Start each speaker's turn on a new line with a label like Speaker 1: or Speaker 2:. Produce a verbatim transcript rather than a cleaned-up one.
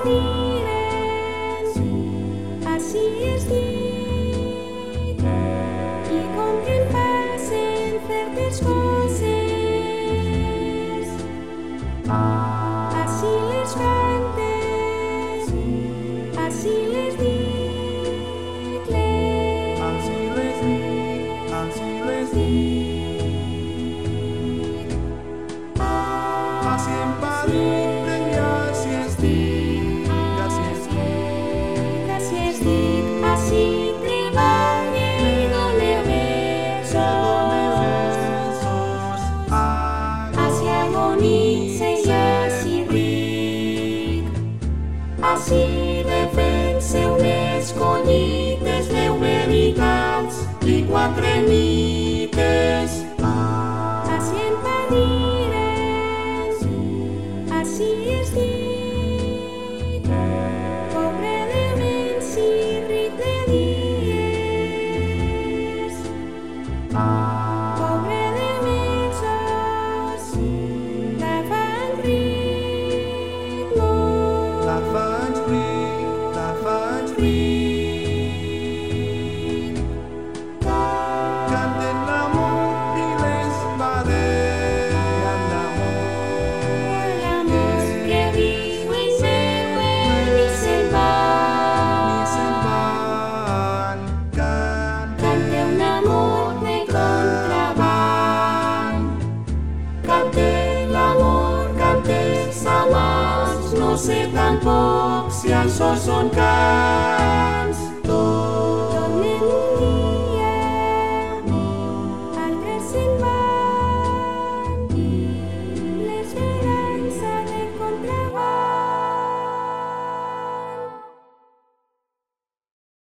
Speaker 1: direm, així es dit, i com que en passen certes coses, així les cantes, així les dic,
Speaker 2: Així les dic, així les dic. Així em parlen i així es dic, així es dic.
Speaker 1: així es dit, així treballe i done besos, així agonitze i així ric, així defenseu les collites, deu veritats i quatre mites. Així en padirem, així es dit, pobre de ments i ric de dies, pobre de mesos, la fan ric molt.
Speaker 2: La faig ric, la faig ric. Canten l'amor i les parelles d'amor.
Speaker 1: L'amor que viuen, veuen i se'n van.
Speaker 2: Ni se'n van. Canten
Speaker 1: Cante un amor de contraband, cante l'amor, cante els amants, no sé tampoc si això són cants.